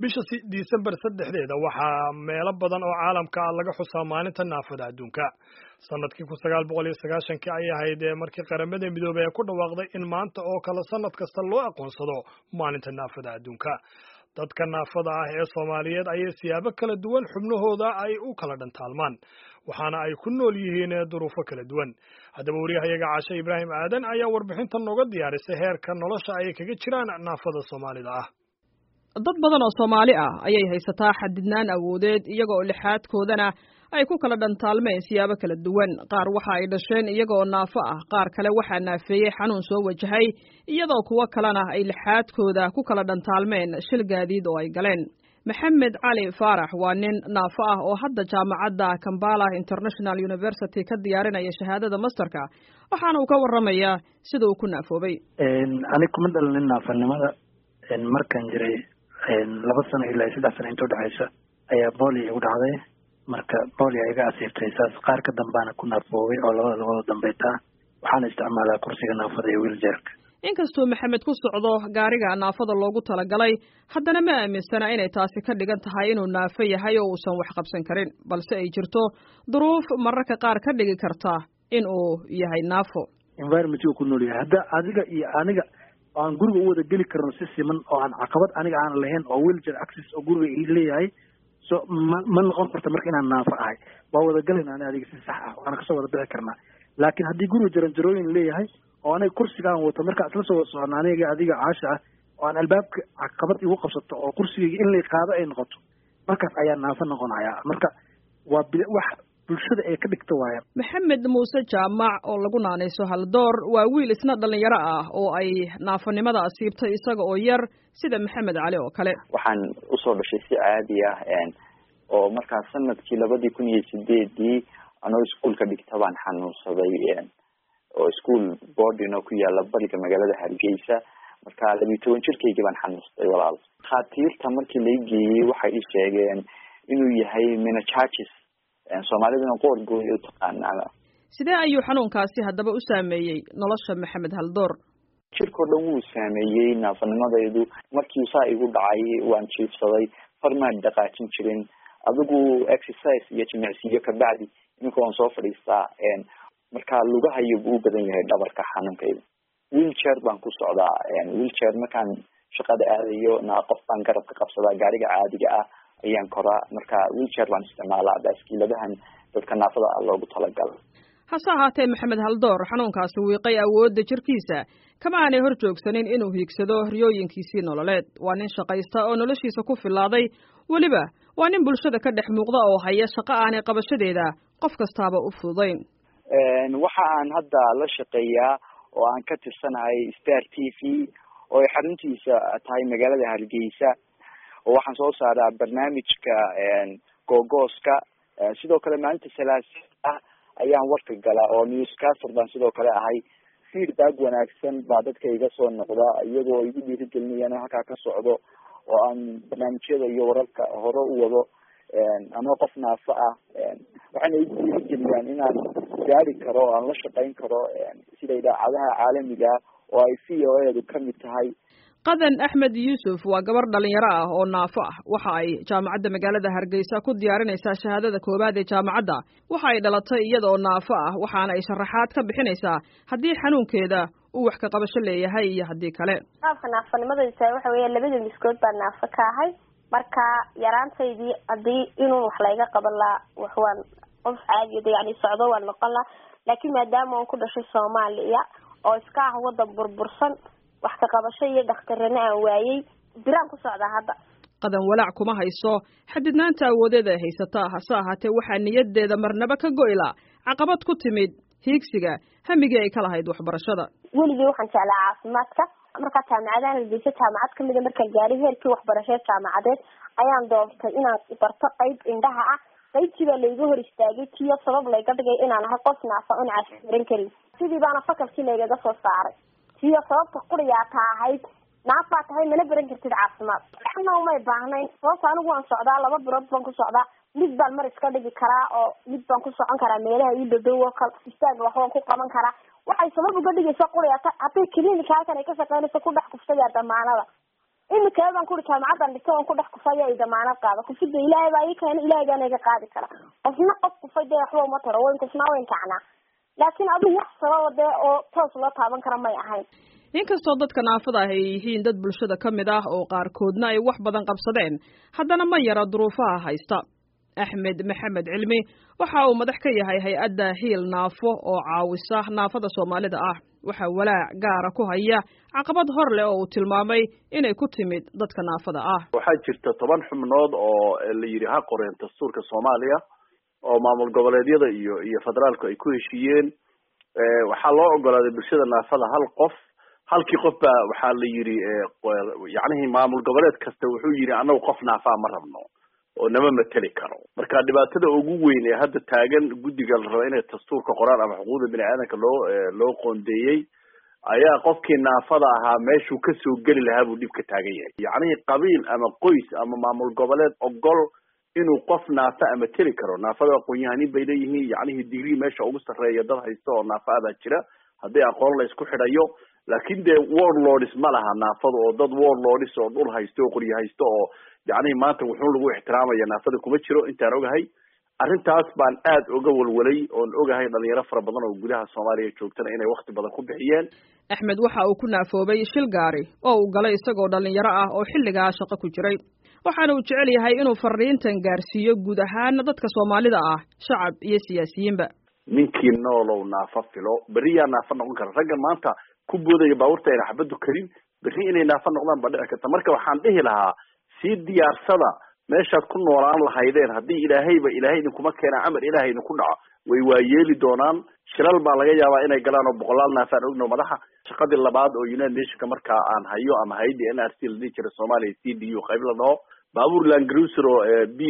bisha December 3 waxaa meelo badan oo caalamka ah laga xusaa maalinta naafada adduunka. Sanadkii 1990 ay ahayd markii qaramada midoobay ay ku dhawaaqday in maanta oo kale sanad kasta loo aqoonsado maalinta naafada adduunka. Dadka naafada ah ee Soomaaliyeed ayay siyaabo kala duwan xubnahooda ay u kala dhantaalmaan, waxaana ay ku nool yihiin duruufo kala duwan. Haddaba wariyahayaga Caashe Ibraahim Aadan ayaa warbixintan nooga diyaarisay heerka nolosha ay kaga jiraan naafada Soomaalida ah. dad badan oo Soomaali ah ayay haysataa xadidnaan awoodeed iyaga oo lixaadkoodana ay ku kala dhantaalmeen siyaabo kala duwan. Qaar waxa ay dhasheen iyaga oo naafo ah, qaar kale waxa naafeeyay xanuun soo wajahay, iyadoo kuwa kalena ay lixaadkooda ku kala dhantaalmeen shil gaadiid oo ay galeen. Maxamed Cali Faarax waa nin naafo ah oo hadda jaamacadda Kampala International University ka diyaarinaya shahaadada masterka, waxaana uu ka warramayaa sida uu ku naafoobay. Aniga kuma dhalin naafanimada markaan jiray 2 sano ilaa 3 sano inta u dhaxaysa ayaa polio igu dhacday. Marka polio iga asiibtay saas qaar ka dambaana ku naafoobay oo labada dambeeta waxaan isticmaalaa kursiga naafada iyo wheelchair-ka. Inkastoo Maxamed ku socdo gaariga naafada loogu talagalay, haddana ma aaminsana inay taasi ka dhigan tahay inuu naafo yahay oo uusan wax qabsan karin, balse ay jirto duruuf mararka qaar ka dhigi karta in uu yahay naafo. Environment-ku ku nool yahay hadda adiga iyo aniga aan guriga u wada geli karno si siman oo aan caqabad aniga aan lahayn oo wheelchair access oo guriga ii leeyahay, so ma noqon karto marka inaan naafo ahay. waa wada galayna adiga si sax ah waxaan ka soo wada bixi karnaa. laakiin haddii guriga jaranjarooyin leeyahay oo aniga kursigaan wato marka isla soo socon aniga adiga Caasha ah oo aan albaabka caqabad igu qabsato oo kursiga in la qaado ay noqoto, markaas ayaa naafo noqonaya. marka waa wax bulshada ay ka dhigto waaya. Maxamed Muuse Jaamac oo lagu naanayso Haldoor waa wiil isna dhalinyaro ah oo ay naafanimada asiibtay isaga oo yar sida Maxamed Cali oo kale. waxaan u soo dhashay si caadi ah oo markaas sanadkii 2008 anoo iskuulka dhigta baan xanuunsaday oo iskuul boarding oo ku yaala bariga magaalada Hargeysa. marka 12 jirkaygii baan xanuunsaday walaal. khaatiirta markii la geeyay waxay ii sheegeen inuu yahay meningitis. Soomaaliduna qoor gooy u taqaanaa. Sidee ayuu xanuunkaasi haddaba u saameeyay nolosha Maxamed Haldoor? jirko dhan wuu saameeyay naafanimadaydu. markii saa igu dhacay waan jiifsaday, farmaan dhaqaajin jirin, adigu exercise iyo jimicsiyo ka bacdi iminka waan soo fadhiistaa. marka lugahayo buu badan yahay dhabarka xanuunkayda. wheelchair baan ku socdaa. wheelchair markaan shaqada aadayo qof baan garabka qabsadaa, gaariga caadiga ah ayaan koraa. marka wheelchair baan isticmaalaa baaskiiladahan dadka naafada ah loogu talagalay. hase ahaatee Maxamed Haldoor xanuunkaasi wiiqay awoodda jirkiisa kama aanay hor joogsanin inuu hiigsado riyooyinkiisii nololeed. waa nin shaqaysta oo noloshiisa ku filaaday, weliba waa nin bulshada ka dhex muuqda oo haya shaqo aanay qabashadeeda qof kastaaba u fududayn. waxa aan hadda la shaqeeyaa oo aan ka tirsanahay Star TV oo ay xaruntiisa tahay magaalada Hargeysa, oo waxaan soo saaraa barnaamijka Googooska. sidoo kale maalinta Salaasa ayaan warka galaa oo newscaster baan sidoo kale ahay. feedback wanaagsan baa dadka iga soo noqda iyagoo igu dhiirigelinayaan halkaa ka socdo oo aan barnaamijyada iyo wararka hore u wado. anoo qof naafo ah waxayna igu dhiirigeliyaan inaan gaari karo oo aan la shaqayn karo sida idaacadaha caalamiga oo ay VOA-du ka mid tahay. Qadan Axmed Yuusuf waa gabar dhalinyaro ah oo naafo ah. waxa ay jaamacadda magaalada Hargeysa ku diyaarinaysaa shahaadada koobaad ee jaamacadda. waxa ay dhalatay iyada oo naafo ah, waxaana ay sharaxaad ka bixinaysaa haddii xanuunkeeda uu wax ka qabasho leeyahay iyo haddii kale. qaabka naafanimadiisa waxa weeye labada miskood baan naafo ka ahay. marka yaraantaydii haddii inuu wax layga qaban lahaa waxwaan qof caadi yani socdo waan noqon lahaa. laakiin maadaama aan ku dhashay Soomaaliya oo iska ah wadan burbursan, wax ka qabasho iyo dhakhtarrana aan waayay, biraan ku socdaa hadda. Qadan walaac kuma hayso xadidnaanta awoodeeda ay haysataa, hase ahaatee waxaa niyadeeda marnaba ka go'ila caqabad ku timid hiigsiga hamigii ay ka lahayd waxbarashada. weligii waxaan jeclaa caafimaadka. markaa jaamacadaha Hargeysa jaamacad kamid ah markaan gaaray heerkii waxbarashada jaamacadeed ayaan doontay inaan barto qayb indhaha ah. qaybtii baa layga hor istaagay tiyo sabab layga dhigay inaan ahay qof naafo in caafimaad karin. sidii baana fakalkii laygaga soo saaray tiyo sababta quriyaa ta ahayd naafaa tahay mana baran kartid caafimaad. waxna umay baahnayn sababta anigu waan socdaa 2 bilood baan ku socdaa. mid baan mar iska dhigi karaa oo mid baan ku socon karaa meelaha ii dhow oo kale istaag wax waan ku qaban karaa. waxay sabab uga dhigaysaa quriyaa ta haday klinika halkan ay ka shaqeynayso ku dhex kufsayaa damaanada imika baan ku jaamacadan dhigto oo ku dhex kufaya ay damaanad qaado kufida ilaahay baa ii keenay ilaahay baa naga qaadi kara qofna qof kufada waxba uma taro weyn kufna weyn kacna laakiin adigu wax sabab oo toos loo taaban kara may ahayn. inkastoo dadka naafada ah ay yihiin dad bulshada ka mid ah oo qaarkoodna ay wax badan qabsadeen haddana ma yara duruufaha haysta. axmed maxamed cilmi waxa uu madax ka yahay hay-adda hiil naafo oo caawisa naafada soomaalida ah. waxaa walaac gaara ku haya caqabad hor leh oo uu tilmaamay inay ku timid dadka naafada ah. waxaa jirta 10 xubnood oo la yiri ha qoreen dastuurka Soomaaliya oo maamul goboleedyada iyo federaalku ay ku heshiiyeen. waxaa loo ogolaaday bulshada naafada hal qof halkii qof baa waxaa la yiri yacni maamul goboleed kasta wuxuu yiri anagu qof naafa ma rabno oo nama matali karo. marka dhibaatada ugu weyn ee hadda taagan guddiga la rabo inay dastuurka qoraan ama xuquuqda bini'aadanka loo qoondeeyay ayaa qofkii naafada ahaa meeshuu ka soo geli lahaa buu dhib ka taagan yahay. yacni qabiil ama qoys ama maamul goboleed ogol inuu qof naafa ama tali karo. naafada aqoon-yahanin bay leeyihiin yacni degree meesha ugu sarreeya dad haysto oo naafa baa jira haddii aqoon la isku xidhayo. laakiin dee warlords ma laha naafada oo dad warlords oo dhul haysto oo qoryo haysto oo yacni maanta wuxuu lagu ixtiraamaya naafada kuma jiro intaan ogahay. arrintaas baan aad uga walwalay oon ogahay dhalinyaro fara badan oo gudaha Soomaaliya joogtana inay waqti badan ku bixiyeen. Axmed waxa uu ku naafoobay shil gaari oo uu galay isagoo dhalinyaro ah oo xilligaa shaqo ku jiray. waxaana uu jecel yahay inuu fariintan gaarsiiyo guud ahaan dadka Soomaalida ah shacab iyo siyaasiyiinba. ninkii noolow naafa filo beriyaa naafa noqon kara. raggan maanta ku boodaya baabuurta ay xabadu karin beri inay naafa noqdaan ba dhici karta. marka waxaan dhihi lahaa si diyaarsada meeshaad ku noolaan lahaydeen haddii ilaahay idinkuma keena amar ilaahay idinku dhaco way waayeeli doonaan. shilal baa laga yaabaa inay galaan oo boqolaal naafaan ogno madaxa. shaqadii labaad oo United Nationka markaa aan hayo ama hay'adda NRC la dhihi jiray Soomaaliya CDU qayb la dhaho baabuur Land Cruiser oo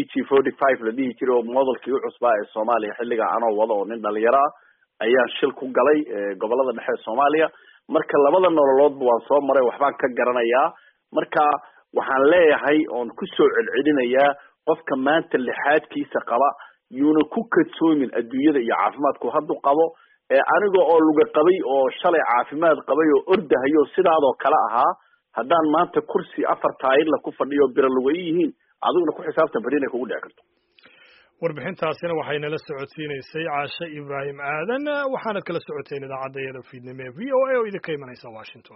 BG45 la dhihi jiray oo modelkii u cusbaa ee Soomaaliya xilliga anoo wada oo nin dhalinyaro ah ayaa shil ku galay gobolada dhexe ee Soomaaliya. marka labada nololoodba waan soo maray waxbaan ka garanayaa. marka waxaan leeyahay oon ku soo celcelinayaa qofka maanta lixaadkiisa qaba yuuna ku kadsoomin adduunyada iyo caafimaadku hadduu qabo aniga oo luga qabay oo shalay caafimaad qabay oo ordahayo sidaadoo kale ahaa haddaan maanta kursi 4 taayirla ku fadhiyo bira luga yihiin adiguna ku xisaabtan bari inay kugu dhici karto. warbixintaasina waxayna la socodsiinaysay Caasha Ibraahim Aadan waxaana kala socoteen idaacadda Fiidnimo ee VOA oo idinka imanaysa Washington.